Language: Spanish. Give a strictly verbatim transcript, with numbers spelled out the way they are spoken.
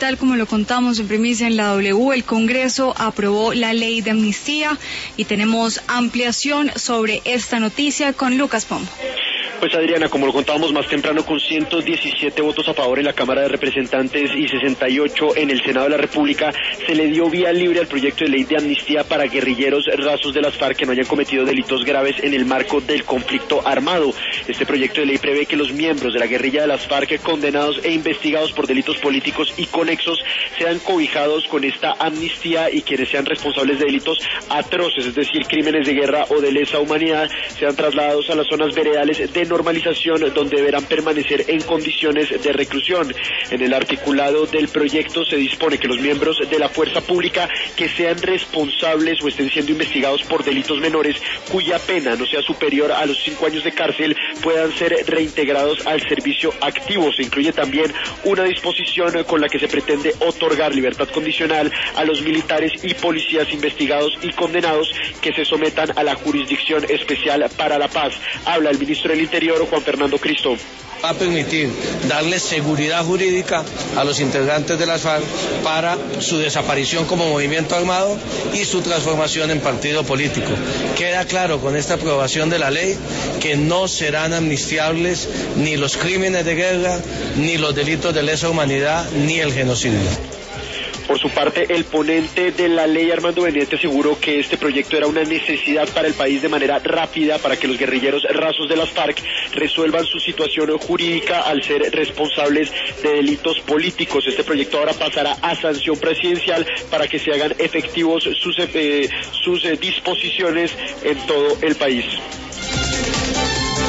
tal como lo contamos en primicia en la W, el Congreso aprobó la ley de amnistía y tenemos ampliación sobre esta noticia con Lucas Pombo. Pues Adriana, como lo contábamos más temprano, con ciento diecisiete votos a favor en la Cámara de Representantes y sesenta y ocho en el Senado de la República, se le dio vía libre al proyecto de ley de amnistía para guerrilleros rasos de las FARC que no hayan cometido delitos graves en el marco del conflicto armado. Este proyecto de ley prevé que los miembros de la guerrilla de las FARC condenados e investigados por delitos políticos y conexos sean cobijados con esta amnistía, y quienes sean responsables de delitos atroces, es decir, crímenes de guerra o de lesa humanidad, sean trasladados a las zonas veredales de normalización, donde deberán permanecer en condiciones de reclusión. En el articulado del proyecto se dispone que los miembros de la fuerza pública que sean responsables o estén siendo investigados por delitos menores cuya pena no sea superior a los cinco años de cárcel puedan ser reintegrados al servicio activo. Se incluye también una disposición con la que se pretende otorgar libertad condicional a los militares y policías investigados y condenados que se sometan a la Jurisdicción Especial para la Paz. Habla el ministro del Interior, Juan Fernando Cristo. Va a permitir darle seguridad jurídica a los integrantes de las FARC para su desaparición como movimiento armado y su transformación en partido político. Queda claro con esta aprobación de la ley que no serán amnistiables ni los crímenes de guerra, ni los delitos de lesa humanidad, ni el genocidio. Por su parte, el ponente de la ley, Armando Benedetti, aseguró que este proyecto era una necesidad para el país de manera rápida para que los guerrilleros rasos de las FARC resuelvan su situación jurídica al ser responsables de delitos políticos. Este proyecto ahora pasará a sanción presidencial para que se hagan efectivos sus, eh, sus eh, disposiciones en todo el país.